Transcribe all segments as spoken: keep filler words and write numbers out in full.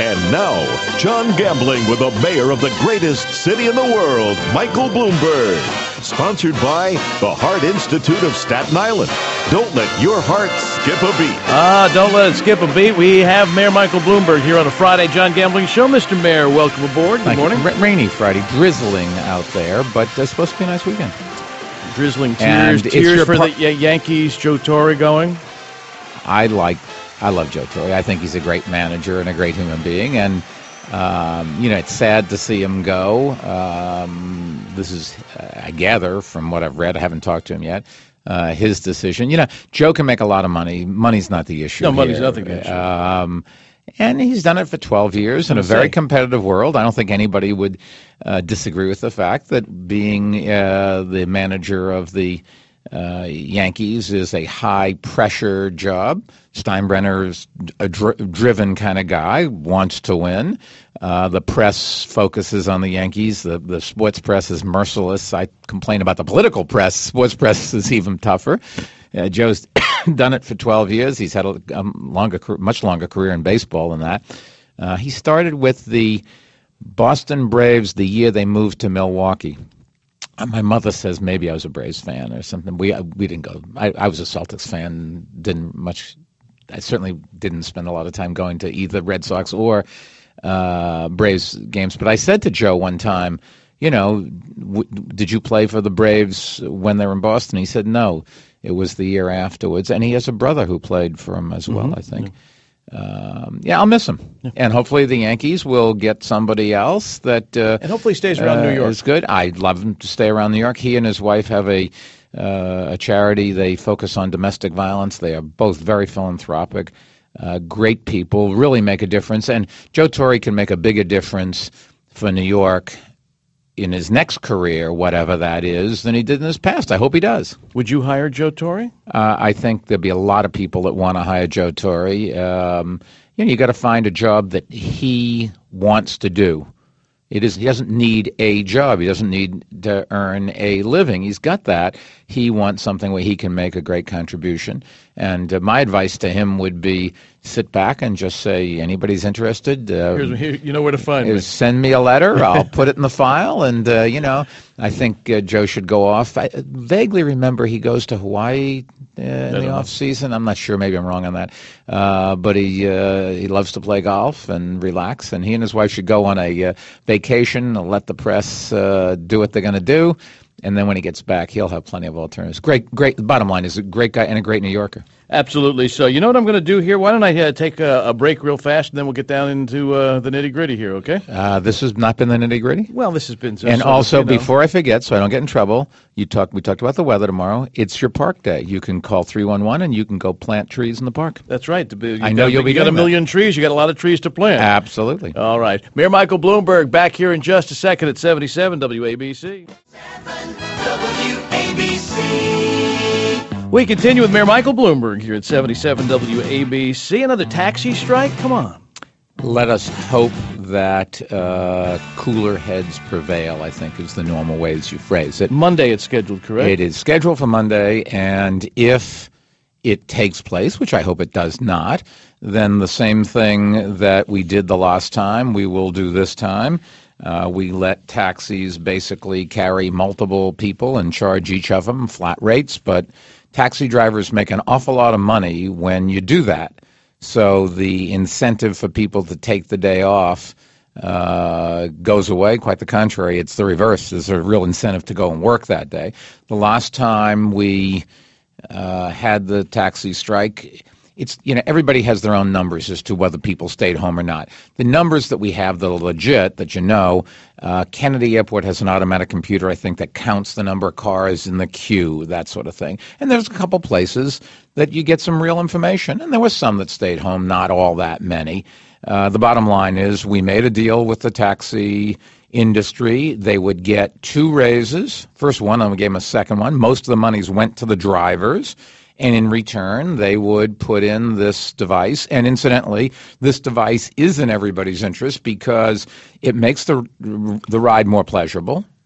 And now, John Gambling with the mayor of the greatest city in the world, Michael Bloomberg. Sponsored by the Heart Institute of Staten Island. Don't let your heart skip a beat. Ah, don't let it skip a beat. We have Mayor Michael Bloomberg here on a Friday John Gambling Show. Mister Mayor, welcome aboard. Good Thank morning. Ra- rainy Friday, drizzling out there, but it's supposed to be a nice weekend. Drizzling And tears, it's tears your for par- the y- Yankees. Joe Torre going. I like, I love Joe Torre. I think he's a great manager and a great human being, and um, you know, it's sad to see him go. Um, this is, uh, I gather from what I've read, I haven't talked to him yet. Uh, his decision. You know, Joe can make a lot of money. Money's not the issue. No, money's here. nothing the issue. Um, and he's done it for twelve years in a I'm very saying. competitive world. I don't think anybody would uh, disagree with the fact that being uh, the manager of the uh, Yankees is a high-pressure job. Steinbrenner's a dr- driven kind of guy, wants to win. Uh, the press focuses on the Yankees. The, the sports press is merciless. I complain about the political press. Sports press is even tougher. Uh, Joe's done it for twelve years. He's had a, a longer, much longer career in baseball than that. Uh, he started with the Boston Braves the year they moved to Milwaukee. My mother says maybe I was a Braves fan or something. We we didn't go. I, I was a Celtics fan. Didn't much. I certainly didn't spend a lot of time going to either Red Sox or uh, Braves games. But I said to Joe one time, you know, w- did you play for the Braves when they were in Boston? He said no. It was the year afterwards, and he has a brother who played for him as well. Mm-hmm. I think. Yeah. Um, yeah, I'll miss him, yeah. And hopefully the Yankees will get somebody else that uh, and hopefully stays around uh, New York. Is good. I'd love him to stay around New York. He and his wife have a uh, a charity. They focus on domestic violence. They are both very philanthropic, uh, great people. Really make a difference. And Joe Torre can make a bigger difference for New York in his next career, whatever that is, than he did in his past. I hope he does. Would you hire Joe Torre? Uh, I think there'll be a lot of people that want to hire Joe Torre. Um, you know, you got to find a job that he wants to do. It is. He doesn't need a job. He doesn't need to earn a living. He's got that. He wants something where he can make a great contribution. And uh, my advice to him would be sit back and just say, anybody's interested, uh, Here's, here, you know where to find is me. Send me a letter. I'll put it in the file. And, uh, you know, I think uh, Joe should go off. I vaguely remember he goes to Hawaii uh, in the off season. I'm not sure. Maybe I'm wrong on that. Uh, but he uh, he loves to play golf and relax. And he and his wife should go on a uh, vacation and let the press uh, do what they're going to do. And then when he gets back, he'll have plenty of alternatives. Great, great. The bottom line is a great guy and a great New Yorker. Absolutely. So you know what I'm going to do here? Why don't I uh, take a, a break real fast, and then we'll get down into uh, the nitty-gritty here, okay? Uh, this has not been the nitty-gritty? Well, this has been... So, and so also, you know. before I forget, so I don't get in trouble, you talk. we talked about the weather tomorrow. It's your park day. You can call three one one, and you can go plant trees in the park. That's right. You I know got, you'll be You got a doing million that. trees. You got a lot of trees to plant. Absolutely. All right. Mayor Michael Bloomberg back here in just a second at seventy-seven W A B C. W A B C. We continue with Mayor Michael Bloomberg here at seventy-seven W A B C. Another taxi strike? Come on. Let us hope that uh, cooler heads prevail, I think, is the normal ways you phrase it. Monday it's scheduled, correct? It is scheduled for Monday, and if it takes place, which I hope it does not, then the same thing that we did the last time, we will do this time. Uh, we let taxis basically carry multiple people and charge each of them flat rates, but taxi drivers make an awful lot of money when you do that. So the incentive for people to take the day off uh, goes away. Quite the contrary, it's the reverse. There's a real incentive to go and work that day. The last time we uh, had the taxi strike, it's, you know, everybody has their own numbers as to whether people stayed home or not. The numbers that we have that are legit, that you know, uh, Kennedy Airport has an automatic computer, I think, that counts the number of cars in the queue, that sort of thing. And there's a couple places that you get some real information. And there were some that stayed home, not all that many. Uh, the bottom line is we made a deal with the taxi industry. They would get two raises. First one, and we gave them a second one. Most of the monies went to the drivers. And in return, they would put in this device. And incidentally, this device is in everybody's interest because it makes the the ride more pleasurable.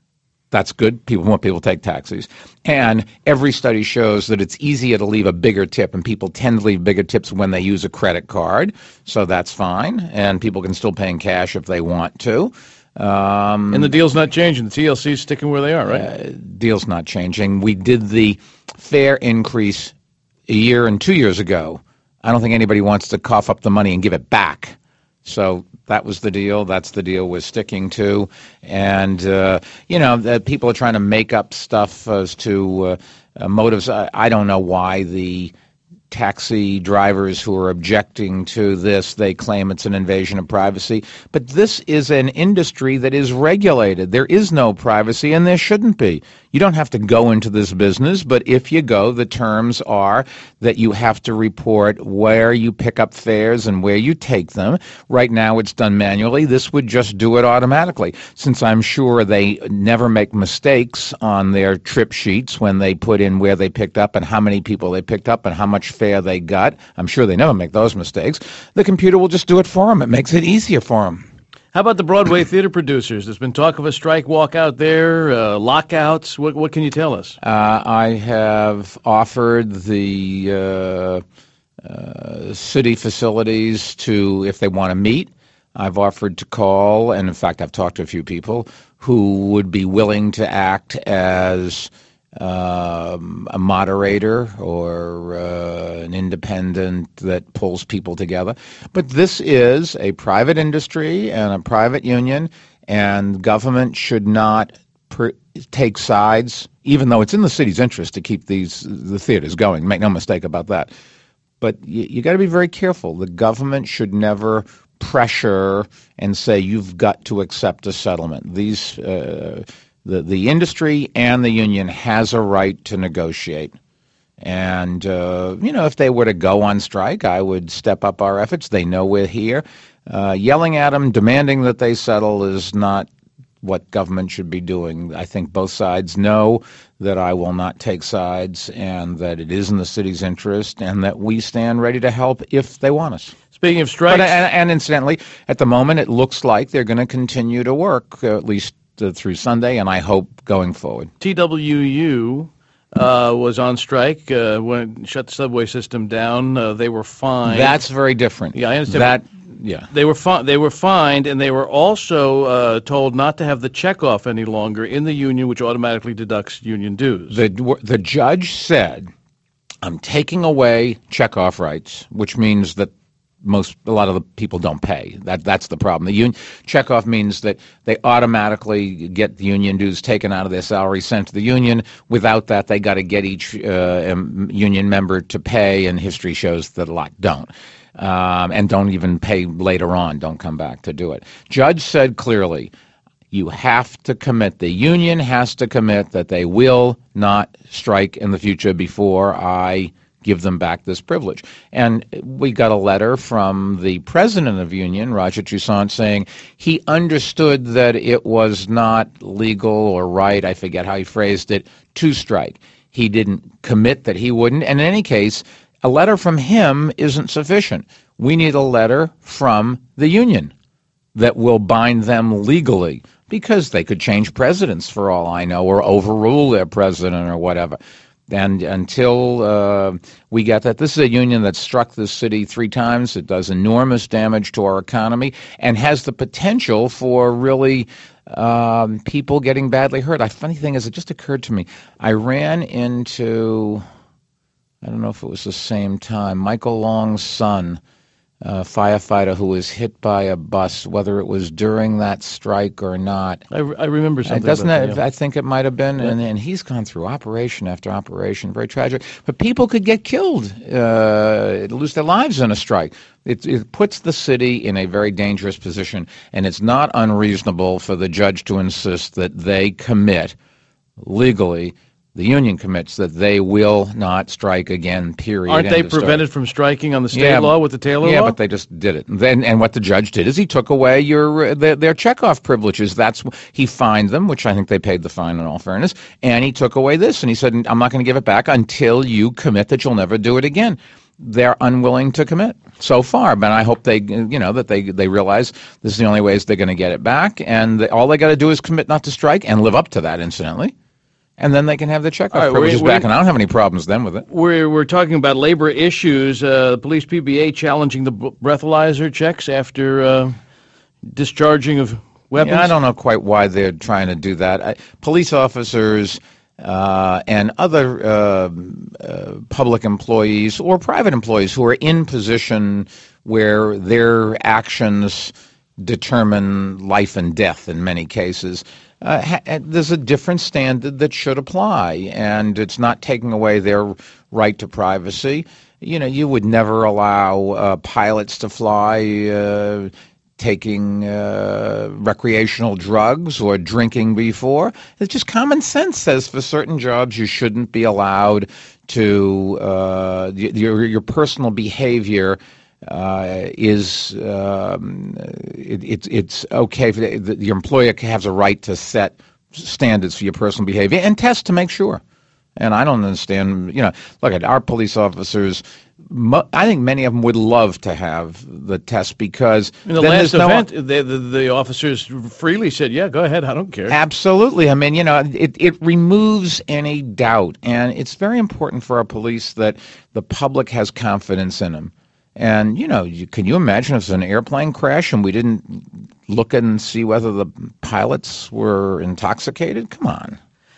That's good. People want people to take taxis. And every study shows that it's easier to leave a bigger tip, and people tend to leave bigger tips when they use a credit card. So that's fine. And people can still pay in cash if they want to. Um, and the deal's not changing. The T L C's sticking where they are, right? Uh, deal's not changing. We did the fare increase a year and two years ago. I don't think anybody wants to cough up the money and give it back. So that was the deal. That's the deal we're sticking to. And, uh, you know, the people are trying to make up stuff as to uh, uh, motives. I, I don't know why the taxi drivers who are objecting to this, they claim it's an invasion of privacy. But this is an industry that is regulated. There is no privacy, and there shouldn't be. You don't have to go into this business, but if you go, the terms are that you have to report where you pick up fares and where you take them. Right now it's done manually. This would just do it automatically, since I'm sure they never make mistakes on their trip sheets when they put in where they picked up and how many people they picked up and how much fare they got. I'm sure they never make those mistakes. The computer will just do it for them. It makes it easier for them. How about the Broadway theater producers? There's been talk of a strike walk out there, uh, lockouts. What, what can you tell us? Uh, I have offered the uh, uh, city facilities to, if they want to meet, I've offered to call, and in fact I've talked to a few people who would be willing to act as um, a moderator or uh, an independent that pulls people together. But this is a private industry and a private union, and government should not per- take sides, even though it's in the city's interest to keep these the theaters going. Make no mistake about that. But you, you got to be very careful. The government should never pressure and say you've got to accept a settlement. These uh, The, the industry and the union has a right to negotiate. And, uh, you know, if they were to go on strike, I would step up our efforts. They know we're here. Uh, yelling at them, demanding that they settle is not what government should be doing. I think both sides know that I will not take sides and that it is in the city's interest and that we stand ready to help if they want us. Speaking of strikes. But, and, and incidentally, at the moment, it looks like they're going to continue to work, uh, at least Uh, through Sunday, and I hope going forward. T W U uh, was on strike uh, when shut the subway system down. Uh, they were fined. That's very different. Yeah, I understand. That, yeah. They were fi- They were fined, and they were also uh, told not to have the checkoff any longer in the union, which automatically deducts union dues. The the judge said, "I'm taking away checkoff rights," which means that most a lot of the people don't pay. That that's the problem. The union checkoff means that they automatically get the union dues taken out of their salary, sent to the union. Without that, they got to get each uh, union member to pay, and history shows that a lot don't, um, and don't even pay later on. Don't come back to do it. Judge said clearly, you have to commit. The union has to commit that they will not strike in the future before I give them back this privilege. And we got a letter from the president of the union, Roger Toussaint, saying he understood that it was not legal or right, I forget how he phrased it, to strike. He didn't commit that he wouldn't. And in any case, a letter from him isn't sufficient. We need a letter from the union that will bind them legally, because they could change presidents for all I know, or overrule their president or whatever. And until uh, we get that, this is a union that struck this city three times. It does enormous damage to our economy and has the potential for really um, people getting badly hurt. The funny thing is, it just occurred to me, I ran into, I don't know if it was the same time, Michael Long's son, a firefighter who was hit by a bus, whether it was during that strike or not. I, I remember something. Uh, doesn't about that, that, yeah. I think it might have been, yeah. and, and he's gone through operation after operation, very tragic. But people could get killed, uh, lose their lives in a strike. It, it puts the city in a very dangerous position, and it's not unreasonable for the judge to insist that they commit legally. The union commits that they will not strike again, period. Aren't they End of story. prevented from striking on the state Yeah, law with the Taylor yeah, law? but they just did it. And then, and what the judge did is he took away your their, their checkoff privileges. That's he fined them, which I think they paid the fine in all fairness, and he took away this, and he said, I'm not going to give it back until you commit that you'll never do it again. they're unwilling to commit so far. But I hope they, you know, that they they realize this is the only ways they're going to get it back, and they, all they got to do is commit not to strike and live up to that, incidentally. And then they can have the checkoff right, privileges we, we, back, and I don't have any problems then with it. We're we're talking about labor issues. Uh, the police P B A challenging the breathalyzer checks after uh, discharging of weapons. Yeah, I don't know quite why they're trying to do that. I, police officers uh, and other uh, uh, public employees or private employees who are in position where their actions determine life and death in many cases. Uh, ha- there's a different standard that should apply, and it's not taking away their right to privacy. You know, you would never allow uh, pilots to fly uh, taking uh, recreational drugs or drinking before. It's just common sense says for certain jobs you shouldn't be allowed to, uh, your, your personal behavior Uh, is um, it, it's it's okay for the, the, your employer has a right to set standards for your personal behavior and test to make sure. And I don't understand. You know, look at our police officers. Mo- I think many of them would love to have the test because in the then last there's event, no, the, the the officers freely said, "Yeah, go ahead. I don't care." Absolutely. I mean, you know, it, it removes any doubt, and it's very important for our police that the public has confidence in them. And, you know, you, can you imagine if it's an airplane crash and we didn't look and see whether the pilots were intoxicated? Come on.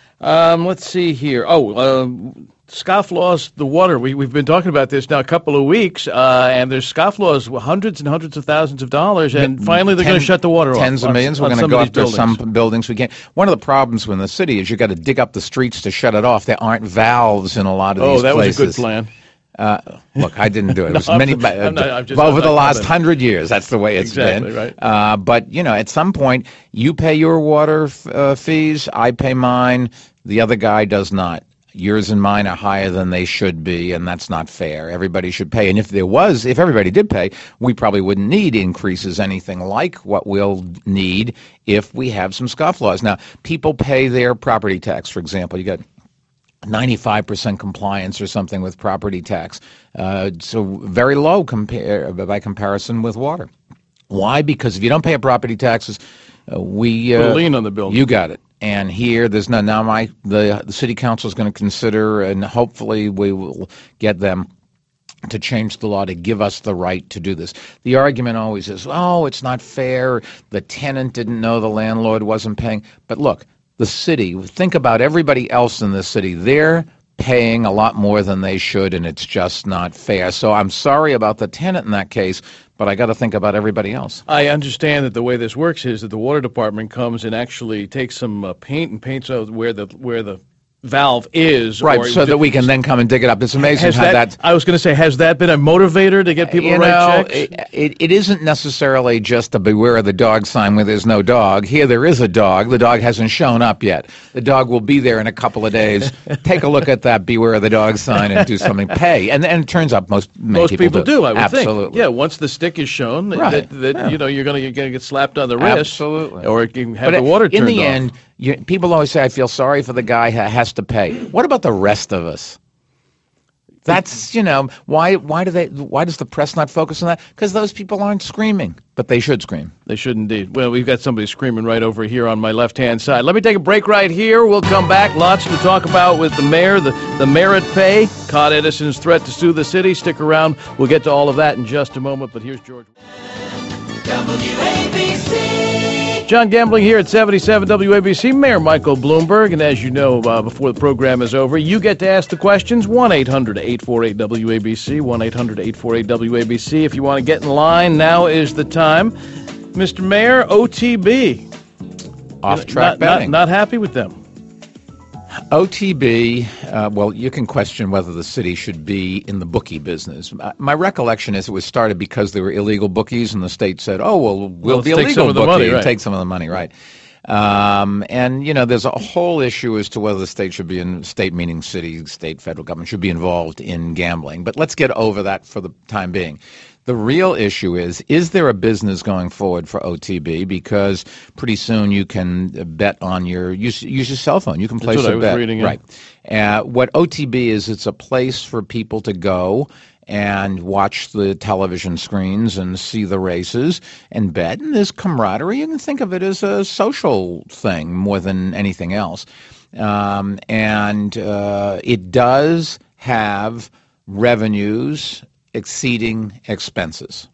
Um, let's see here. Oh, uh, scofflaws, the water. We, we've been talking about this now a couple of weeks, uh, and there's scofflaws, hundreds and hundreds of thousands of dollars, and finally they're going to shut the water off. Tens of on, millions. on We're going to go after buildings. some buildings we can't. One of the problems in the city is you got to dig up the streets to shut it off. There aren't valves in a lot of oh, these that places. was a good plan. Uh, look, I didn't do it. It was No, many, I'm, I'm not, I'm just, over I'm the not last commenting. hundred years. That's the way it's Exactly, been. right. Uh, but you know, at some point, you pay your water f- uh, fees. I pay mine. The other guy does not. Yours and mine are higher than they should be, and that's not fair. Everybody should pay. And if there was, if everybody did pay, we probably wouldn't need increases anything like what we'll need if we have some scofflaws. Now, people pay their property tax, for example. You got ninety-five percent compliance or something with property tax. Uh, so very low compare, by comparison with water. Why? Because if you don't pay a property taxes, uh, we... Uh, Put a lien on the building. You got it. And here, there's no... Now, my the, the city council is going to consider, and hopefully we will get them to change the law to give us the right to do this. The argument always is, oh, it's not fair. The tenant didn't know the landlord wasn't paying. But look, the city, think about everybody else in the city. They're paying a lot more than they should, and it's just not fair. So I'm sorry about the tenant in that case, but I got to think about everybody else. I understand that the way this works is that the water department comes and actually takes some uh, paint and paints out where the where the valve is. Right, or so that we can then come and dig it up. It's amazing has how that, that's... I was going to say, has that been a motivator to get people you to write know, checks? It, it, it isn't necessarily just a beware of the dog sign where there's no dog. Here there is a dog. The dog hasn't shown up yet. The dog will be there in a couple of days. Take a look at that beware of the dog sign and do something. Pay. And, and it turns out most many Most people, do. do, I would Absolutely. think. Yeah, once the stick is shown, that, Right, that, that yeah. you know you're going to you're going to get slapped on the wrist, Absolutely. or you can have But the water in turned the off. end, you, people always say, I feel sorry for the guy who has to pay. What about the rest of us? That's, you know, why why do they why does the press not focus on that? Because those people aren't screaming, but they should scream. They should indeed. Well, we've got somebody screaming right over here on my left-hand side. Let me take a break right here. We'll come back. Lots to talk about with the mayor, the, the merit pay, Con Edison's threat to sue the city. Stick around. We'll get to all of that in just a moment, but here's George. W A B C. John Gambling here at seventy-seven W A B C, Mayor Michael Bloomberg, and as you know, uh, before the program is over, you get to ask the questions, one eight hundred eight four eight W A B C, one eight hundred eight four eight W A B C. If you want to get in line, now is the time. Mister Mayor, O T B. Off-track not, not, betting. not happy with them. O T B, uh, well, you can question whether the city should be in the bookie business. Uh, My recollection is it was started because there were illegal bookies, and the state said, oh, well, we'll let's be a take some legal of the bookie money, and right. take some of the money, right? Um, and, you know, there's a whole issue as to whether the state should be in, state meaning city, state, federal government, should be involved in gambling. But let's get over that for the time being. The real issue is, is there a business going forward for O T B? Because pretty soon you can bet on your, use, use your cell phone. You can place what a I was bet. reading, yeah. Right. Uh, what O T B is, it's a place for people to go and watch the television screens and see the races and bet. And there's camaraderie. You can think of it as a social thing more than anything else. Um, and uh, it does have revenues exceeding expenses.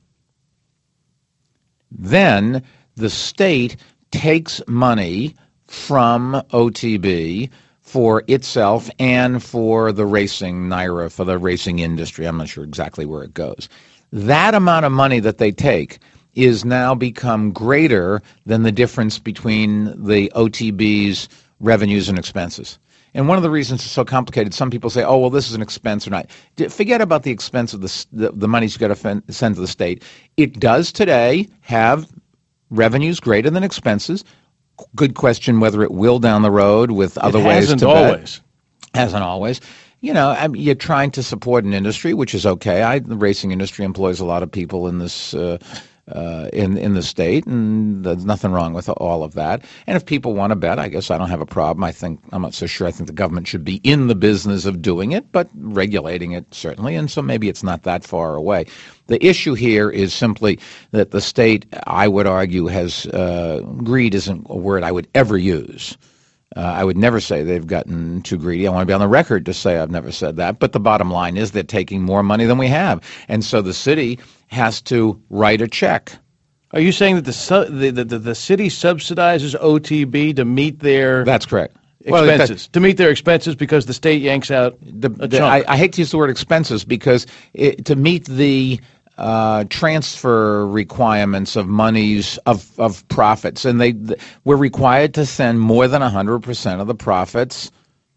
Then the state takes money from O T B for itself and for the racing NYRA, for the racing industry. I'm not sure exactly where it goes. That amount of money that they take is now become greater than the difference between the O T B's revenues and expenses. And one of the reasons it's so complicated, some people say, oh, well, this is an expense or not. Forget about the expense of the, the, the money you've got to send to the state. It does today have revenues greater than expenses. Good question whether it will down the road with other it ways hasn't to always. bet. Hasn't always. You know, I mean, you're trying to support an industry, which is okay. I, the racing industry employs a lot of people in this uh, uh, in in the state, and there's nothing wrong with all of that. And if people want to bet, I guess I don't have a problem. I think I'm not so sure. I think the government should be in the business of doing it, but regulating it certainly. And so maybe it's not that far away. The issue here is simply that the state, I would argue, has uh, greed isn't a word I would ever use. Uh, I would never say they've gotten too greedy. I want to be on the record to say I've never said that. But the bottom line is they're taking more money than we have. And so the city has to write a check. Are you saying that the su- the, the, the city subsidizes O T B to meet their That's correct. expenses? Well, that, to meet their expenses because the state yanks out the, a the, chunk. I, I hate to use the word expenses because it, to meet the Uh, transfer requirements of monies of, of profits, and they th- we're required to send more than one hundred percent of the profits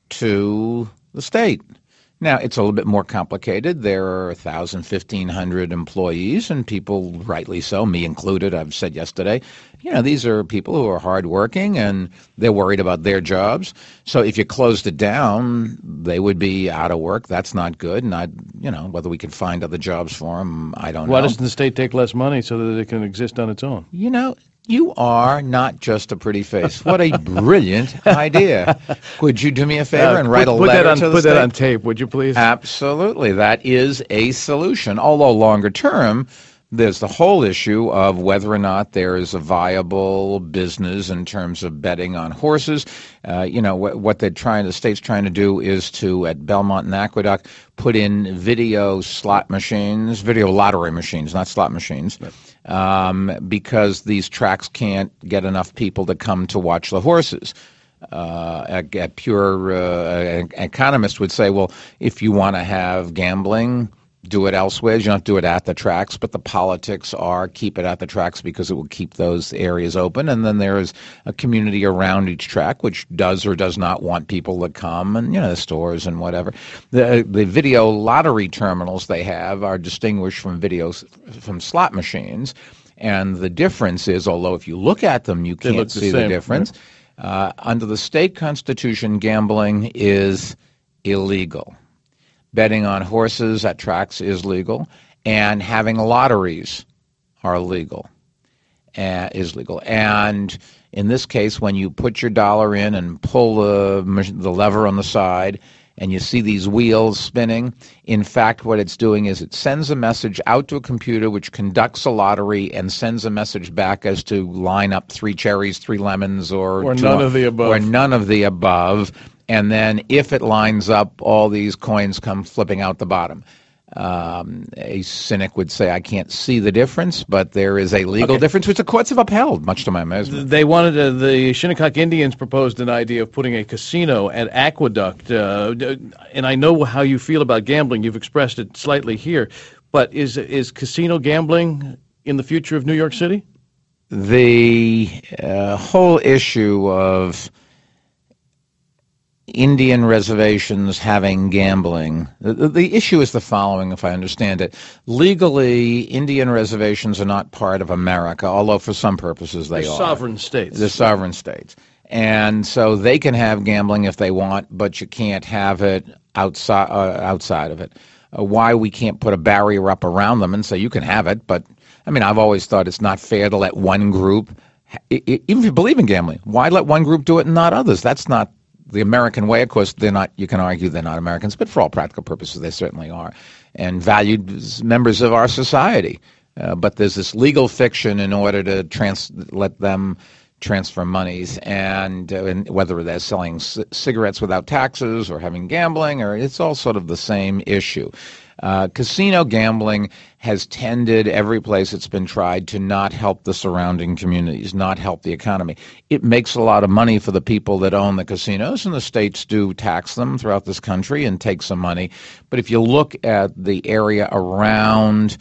to the state. Now, it's a little bit more complicated. There are one thousand, fifteen hundred employees, and people, rightly so, me included, I've said yesterday, you know, these are people who are hardworking, and they're worried about their jobs. So if you closed it down, they would be out of work. That's not good. And, I, you know, whether we can find other jobs for them, I don't Why know. doesn't the state take less money so that it can exist on its own? You know, you are not just a pretty face. What a brilliant idea. Would you do me a favor Uh, and write put, a put letter that on, to the Put state? that on tape, would you please? Absolutely. That is a solution. Although longer term, there's the whole issue of whether or not there is a viable business in terms of betting on horses. Uh, you know, what, what they're trying, the state's trying to do is to, at Belmont and Aqueduct, put in video slot machines, video lottery machines, not slot machines, um, because these tracks can't get enough people to come to watch the horses. Uh, a, a pure uh, economist would say, well, if you want to have gambling, do it elsewhere. You don't have to do it at the tracks, but the politics are keep it at the tracks because it will keep those areas open. And then there is a community around each track which does or does not want people to come, and, you know, the stores and whatever. The the video lottery terminals they have are distinguished from videos from slot machines. And the difference is, although if you look at them, you can't look the see the same, difference. right? Uh, under the state constitution, gambling is illegal. Betting on horses at tracks is legal, and having lotteries are legal. Uh, is legal. And in this case, when you put your dollar in and pull the, the lever on the side, and you see these wheels spinning, in fact, what it's doing is it sends a message out to a computer which conducts a lottery and sends a message back as to line up three cherries, three lemons, or, Or two, none of the above. Or none of the above. And then if it lines up, all these coins come flipping out the bottom. Um, a cynic would say, I can't see the difference, but there is a legal Okay. difference, which the courts have upheld, much to my amazement. They wanted to, the Shinnecock Indians proposed an idea of putting a casino at Aqueduct, uh, d- and I know how you feel about gambling. You've expressed it slightly here, but is is casino gambling in the future of New York City? The uh, whole issue of Indian reservations having gambling. The, the issue is the following, if I understand it. Legally, Indian reservations are not part of America, although for some purposes they They're are. sovereign states. They're sovereign states. And so they can have gambling if they want, but you can't have it outside uh, outside of it. Uh, why we can't put a barrier up around them and say you can have it, but, I mean, I've always thought it's not fair to let one group, even if you believe in gambling, why let one group do it and not others? That's not the American way. Of course, they're not, you can argue they're not Americans, but for all practical purposes, they certainly are. and valued as members of our society. Uh, but there's this legal fiction in order to trans- let them transfer monies, and, uh, and whether they're selling c- cigarettes without taxes or having gambling, or it's all sort of the same issue. Uh, casino gambling has tended every place it's been tried to not help the surrounding communities, not help the economy. It makes a lot of money for the people that own the casinos, and the states do tax them throughout this country and take some money. But if you look at the area around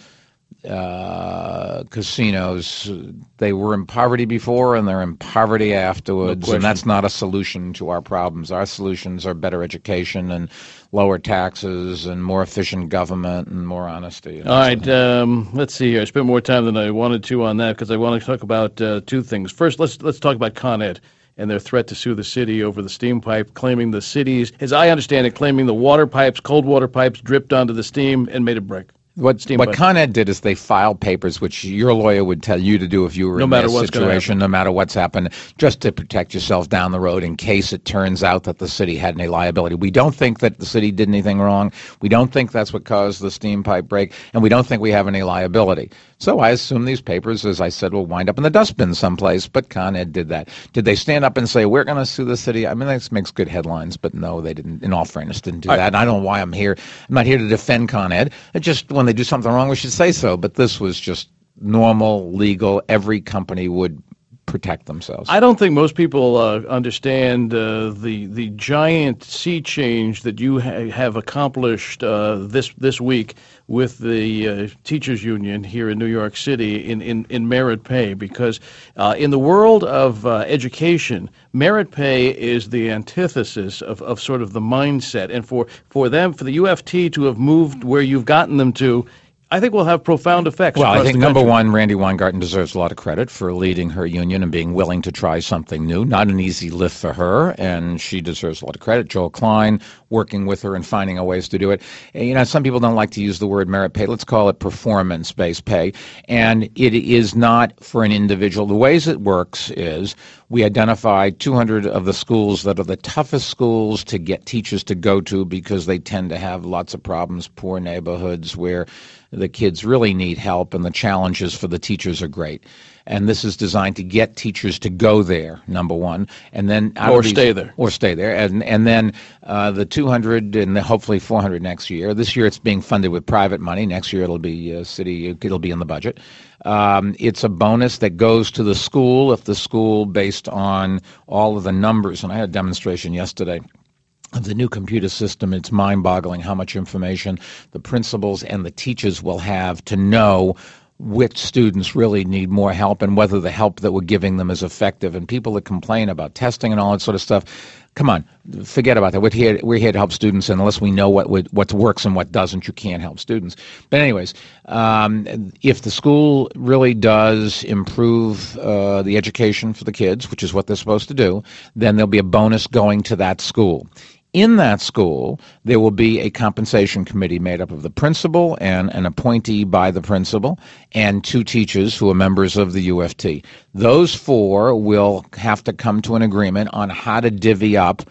uh, casinos, they were in poverty before and they're in poverty afterwards, No and that's not a solution to our problems. Our solutions are better education and lower taxes and more efficient government and more honesty. All right, um, let's see here. I spent more time than I wanted to on that because I want to talk about uh, two things. First, let's let's talk about Con Ed and their threat to sue the city over the steam pipe, claiming the cities, as I understand it, claiming the water pipes, cold water pipes, dripped onto the steam and made it break. What, Steam what pipe. Con Ed did is they filed papers, which your lawyer would tell you to do if you were No in matter this what's gonna situation, happen. no matter what's happened, just to protect yourself down the road in case it turns out that the city had any liability. We don't think that the city did anything wrong. We don't think that's what caused the steam pipe break, and we don't think we have any liability. So I assume these papers, as I said, will wind up in the dustbin someplace, but Con Ed did that. Did they stand up and say, we're going to sue the city? I mean, that makes good headlines, but no, they didn't, in all fairness, didn't do that. And I don't know why I'm here. I'm not here to defend Con Ed. It just, when they do something wrong, we should say so. But this was just normal, legal. Every company would protect themselves. I don't think most people uh, understand uh, the the giant sea change that you ha- have accomplished uh, this this week with the uh, teachers union here in New York City in, in, in merit pay, because uh, in the world of uh, education, merit pay is the antithesis of, of sort of the mindset. And for, for them, for the U F T to have moved where you've gotten them to, I think will have profound effects. Well, I across think, the number country. one, Randy Weingarten deserves a lot of credit for leading her union and being willing to try something new. Not an easy lift for her, and she deserves a lot of credit. Joel Klein working with her and finding a ways to do it. And, you know, some people don't like to use the word merit pay. Let's call it performance-based pay. And it is not for an individual. The ways it works is we identified two hundred of the schools that are the toughest schools to get teachers to go to because they tend to have lots of problems, poor neighborhoods where the kids really need help and the challenges for the teachers are great. And this is designed to get teachers to go there, number one, and then out Or of these, stay there. or stay there, and and then uh, the two hundred and the hopefully four hundred next year. This year it's being funded with private money. Next year it'll be uh, city. It'll be in the budget. Um, it's a bonus that goes to the school if the school, based on all of the numbers. And I had a demonstration yesterday of the new computer system. It's mind-boggling how much information the principals and the teachers will have to know which students really need more help and whether the help that we're giving them is effective. And people that complain about testing and all that sort of stuff, come on, forget about that. We're here, we're here to help students, and unless we know what what works and what doesn't, you can't help students. But anyways, um, if the school really does improve uh, the education for the kids, which is what they're supposed to do, then there'll be a bonus going to that school. In that school, there will be a compensation committee made up of the principal and an appointee by the principal and two teachers who are members of the U F T. Those four will have to come to an agreement on how to divvy up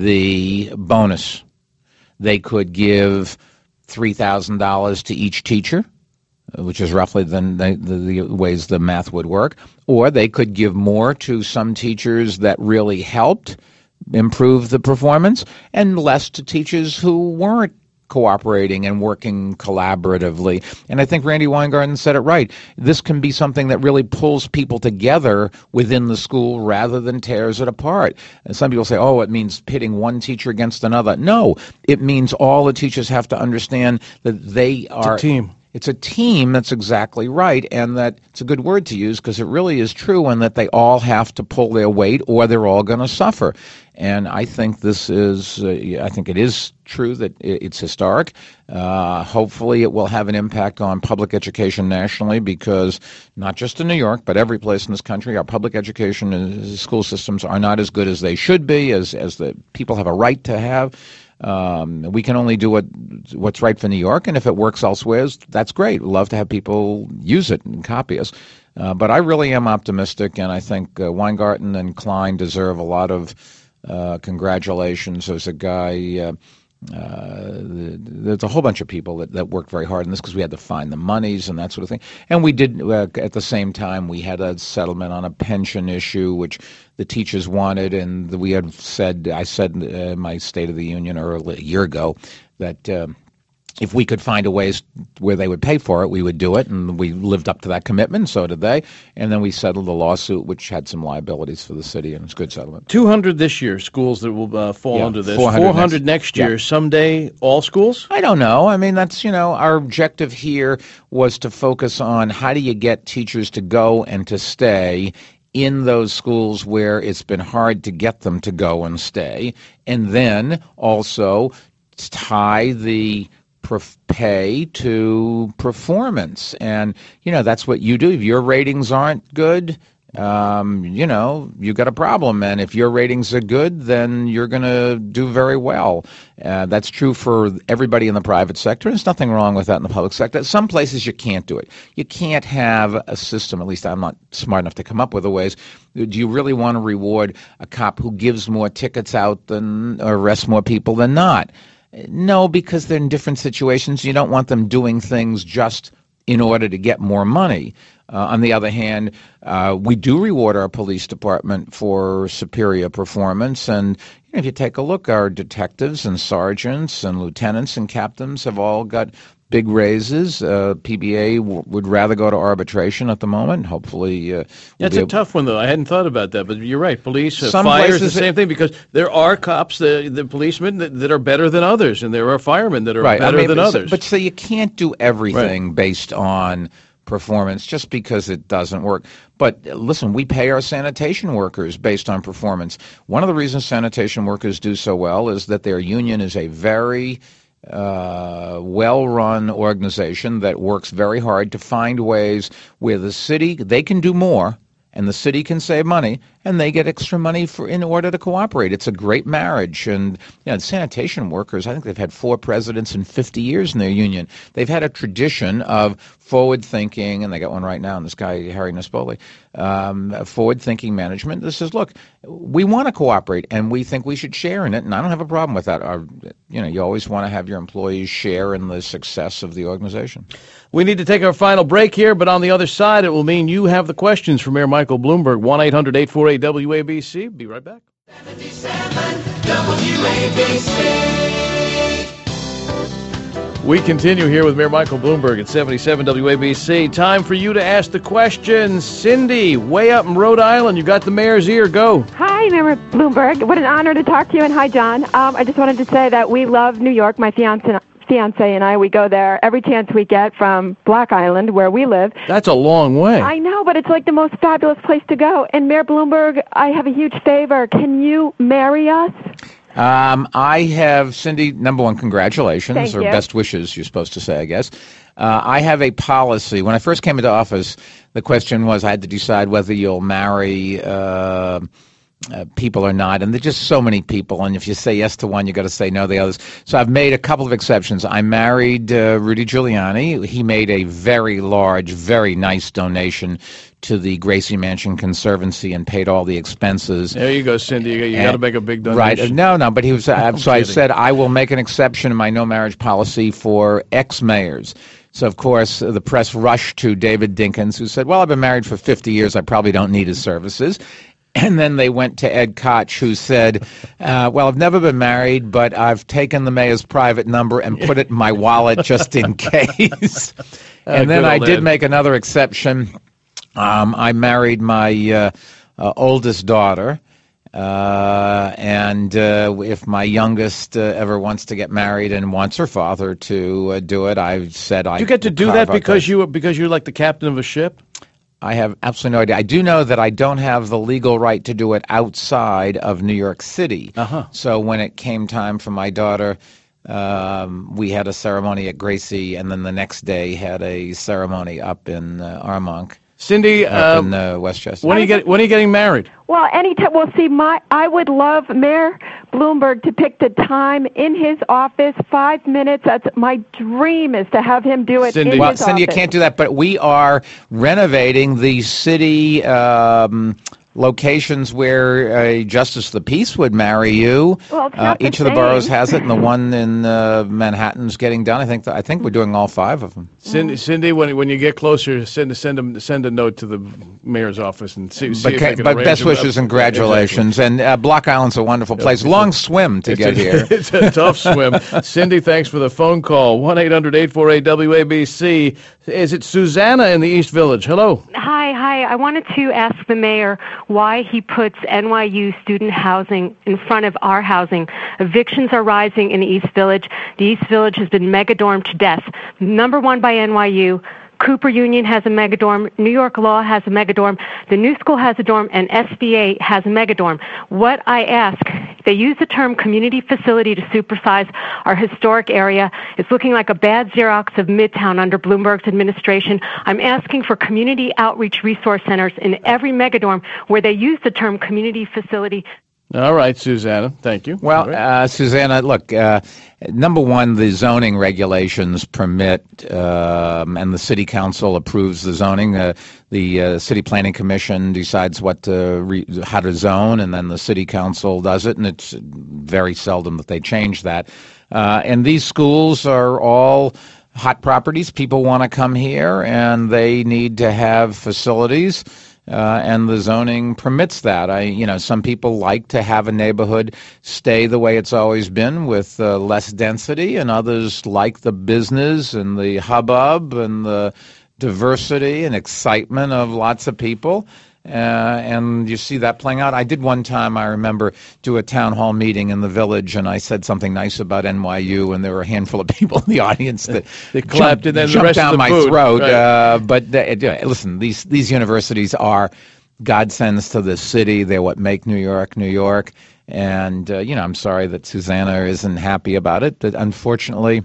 the bonus. They could give three thousand dollars to each teacher, which is roughly the, the, the ways the math would work, or they could give more to some teachers that really helped improve the performance, and less to teachers who weren't cooperating and working collaboratively. And I think Randy Weingarten said it right. This can be something that really pulls people together within the school rather than tears it apart. And some people say, oh, it means pitting one teacher against another. No, it means all the teachers have to understand that they are It's a team. It's a team, that's exactly right, and that it's a good word to use because it really is true, and that they all have to pull their weight or they're all going to suffer. And I think this is, uh, I think it is true that it's historic. Uh, hopefully it will have an impact on public education nationally, because not just in New York, but every place in this country, our public education and school systems are not as good as they should be, as, as the people have a right to have. Um, we can only do what what's right for New York, and if it works elsewhere, that's great. We'd love to have people use it and copy us. Uh, but I really am optimistic, and I think uh, Weingarten and Klein deserve a lot of uh, congratulations. There's a guy, uh, Uh, there's a whole bunch of people that, that worked very hard on this because we had to find the monies and that sort of thing. And we did, uh, at the same time, we had a settlement on a pension issue, which the teachers wanted. And we had said, I said in uh, my State of the Union early, a year ago that uh, if we could find a ways where they would pay for it, we would do it. And we lived up to that commitment, so did they. And then we settled the lawsuit, which had some liabilities for the city, and it's a good settlement. two hundred this year, schools that will uh, fall Yeah, under this. four hundred four hundred next, next year. yeah. Someday, all schools? I don't know. I mean, that's, you know, our objective here was to focus on how do you get teachers to go and to stay in those schools where it's been hard to get them to go and stay, and then also tie the pay to performance. And, you know, that's what you do. If your ratings aren't good, um, you know, you got a problem. And if your ratings are good, then you're going to do very well. Uh, that's true for everybody in the private sector. There's nothing wrong with that in the public sector. Some places you can't do it. You can't have a system, at least I'm not smart enough to come up with the ways. Do you really want to reward a cop who gives more tickets out than, or arrests more people than not? No, because they're in different situations. You don't want them doing things just in order to get more money. Uh, on the other hand, uh, we do reward our police department for superior performance. And you know, if you take a look, our detectives and sergeants and lieutenants and captains have all got big raises. Uh, P B A w- would rather go to arbitration at the moment. Hopefully, uh, we'll That's be a able- tough one, though. I hadn't thought about that, but you're right. Police, uh, Some fire is the places same thing, because there are cops, the, the policemen that, that are better than others, and there are firemen that are right. better I mean, than but, others. But so you can't do everything based on performance just because it doesn't work. But uh, listen, we pay our sanitation workers based on performance. One of the reasons sanitation workers do so well is that their union is a very uh, well-run organization that works very hard to find ways where the city, they can do more, and the city can save money, and they get extra money for in order to cooperate. It's a great marriage. And you know, sanitation workers, I think they've had four presidents in fifty years in their union. They've had a tradition of forward-thinking, and they got one right now, and this guy, Harry Nespoli, um, forward-thinking management. This is, look, we want to cooperate, and we think we should share in it, and I don't have a problem with that. Our, you know, you always want to have your employees share in the success of the organization. We need to take our final break here, but on the other side, it will mean you have the questions for Mayor Michael Bloomberg. one eight hundred eight four eight W A B C. Be right back. seventy-seven W A B C. We continue here with Mayor Michael Bloomberg at seventy-seven W A B C. Time for you to ask the questions. Cindy, way up in Rhode Island, you got the mayor's ear. Go. Hi, Mayor Bloomberg. What an honor to talk to you, and hi, John. Um, I just wanted to say that we love New York. My fiance, fiance and I, we go there every chance we get from Black Island, where we live. That's a long way. I know, but it's like the most fabulous place to go. And Mayor Bloomberg, I have a huge favor. Can you marry us? Um, I have, Cindy, number one, congratulations, Thank or you. best wishes, you're supposed to say, I guess. Uh, I have a policy. When I first came into office, the question was I had to decide whether you'll marry uh, uh, people or not. And there's just so many people. And if you say yes to one, you got to say no to the others. So I've made a couple of exceptions. I married uh, Rudy Giuliani. He made a very large, very nice donation to the Gracie Mansion Conservancy and paid all the expenses. There you go, Cindy. You, you got to make a big donation. Right. Uh, No, no, but he was, uh, so I kidding. said I will make an exception in my no marriage policy for ex-mayors. So, of course, uh, the press rushed to David Dinkins, who said, well, I've been married for fifty years. I probably don't need his services. And then they went to Ed Koch, who said, uh, well, I've never been married, but I've taken the mayor's private number and put it in my wallet just in case. And then good I old did Ed. make another exception. Um, I married my uh, uh, oldest daughter. Uh, and uh, if my youngest uh, ever wants to get married and wants her father to uh, do it, I've said I You get to do carve that out because the- you because you're like the captain of a ship? I have absolutely no idea. I do know that I don't have the legal right to do it outside of New York City. Uh-huh. So when it came time for my daughter, um, we had a ceremony at Gracie, and then the next day had a ceremony up in uh, Armonk, Cindy, up uh, in uh, Westchester. when are you get when are you getting married? Well, anytime. Well, see, my I would love Mayor Bloomberg to pick the time in his office, five minutes. That's my dream, is to have him do it Cindy. in Well, his Cindy, you office. can't do that, but we are renovating the city um, locations where a justice of the peace would marry you. Well, it's uh, not the each of the boroughs same. has it, and the one in uh, Manhattan's getting done. I think th- I think we're doing all five of them. Cindy, Cindy, when when you get closer, send a send a, send a note to the mayor's office and see. see But, if ca- they can but arrange best it. wishes and congratulations. And uh, Block Island's a wonderful place. Long swim to It's get a, here. It's a tough swim. Cindy, thanks for the phone call. one eight hundred eight four eight W A B C. Is it Susanna in the East Village? Hello. Hi, hi. I wanted to ask the mayor why he puts N Y U student housing in front of our housing. Evictions are rising in the East Village. The East Village has been megadormed to death. Number one by N Y U. Cooper Union has a megadorm. New York Law has a megadorm. The New School has a dorm, and S B A has a megadorm. What I ask, they use the term community facility to supersize our historic area. It's looking like a bad Xerox of Midtown under Bloomberg's administration. I'm asking for community outreach resource centers in every megadorm where they use the term community facility. All right, Susanna. Thank you. Well, All right. uh, Susanna, look, uh, number one, the zoning regulations permit, um, and the city council approves the zoning. Uh, the uh, city planning commission decides what to re- how to zone, and then the city council does it, and it's very seldom that they change that. Uh, and these schools are all hot properties. People want to come here, and they need to have facilities. Uh, and the zoning permits that. I, you know, some people like to have a neighborhood stay the way it's always been with uh, less density, and others like the business and the hubbub and the diversity and excitement of lots of people. Uh, and you see that playing out. I did one time, I remember, do a town hall meeting in the village, and I said something nice about N Y U, and there were a handful of people in the audience that They clapped, jumped, and then the jumped rest of down the my booed. throat. Right. Uh, but uh, listen, these these universities are godsends to the city. They're what make New York, New York. And, uh, you know, I'm sorry that Susanna isn't happy about it, but unfortunately,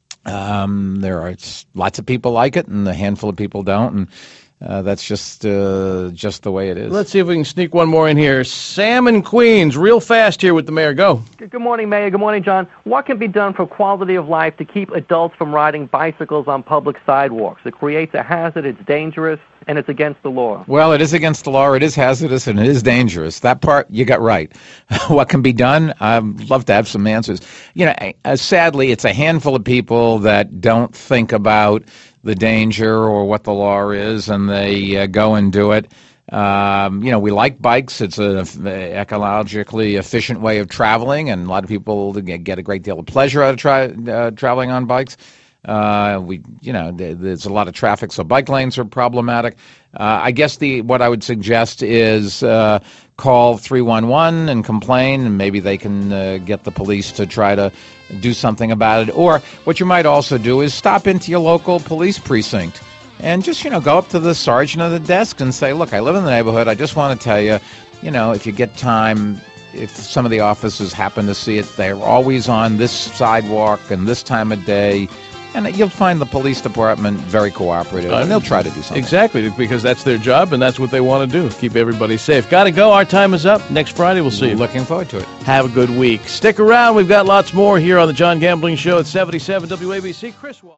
um, there are lots of people like it, and a handful of people don't. And Uh, that's just uh, just the way it is. Let's see if we can sneak one more in here. Sam in Queens, real fast here with the mayor. Go. Good morning, Mayor. Good morning, John. What can be done for quality of life to keep adults from riding bicycles on public sidewalks? It creates a hazard, it's dangerous, and it's against the law. Well, it is against the law, it is hazardous, and it is dangerous. That part, you got right. What can be done? I'd love to have some answers. You know, uh, sadly, it's a handful of people that don't think about the danger or what the law is, and they uh, go and do it. Um, you know, we like bikes. It's an ecologically efficient way of traveling, and a lot of people get a great deal of pleasure out of try, uh, traveling on bikes. Uh, we, you know, there's a lot of traffic, so bike lanes are problematic. Uh, I guess the what I would suggest is uh, call three one one and complain, and maybe they can uh, get the police to try to do something about it. Or what you might also do is stop into your local police precinct and just, you know, go up to the sergeant of the desk and say, look, I live in the neighborhood. I just want to tell you, you know, if you get time, if some of the officers happen to see it, they're always on this sidewalk and this time of day. And you'll find the police department very cooperative, and they'll try to do something. Exactly, because that's their job, and that's what they want to do, keep everybody safe. Got to go. Our time is up. Next Friday, we'll see you. Looking forward to it. Have a good week. Stick around. We've got lots more here on the John Gambling Show at seventy-seven W A B C. Chris Wall.